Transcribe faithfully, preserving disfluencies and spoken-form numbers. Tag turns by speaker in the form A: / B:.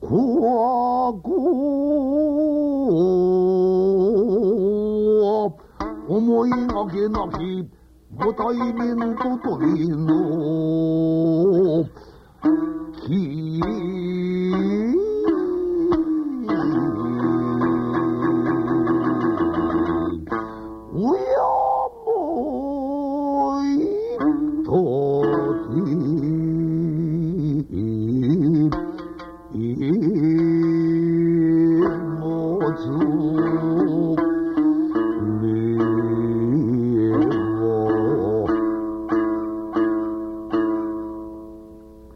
A: 怖く思いがけなきご対面と鳥のきうやもいときもつ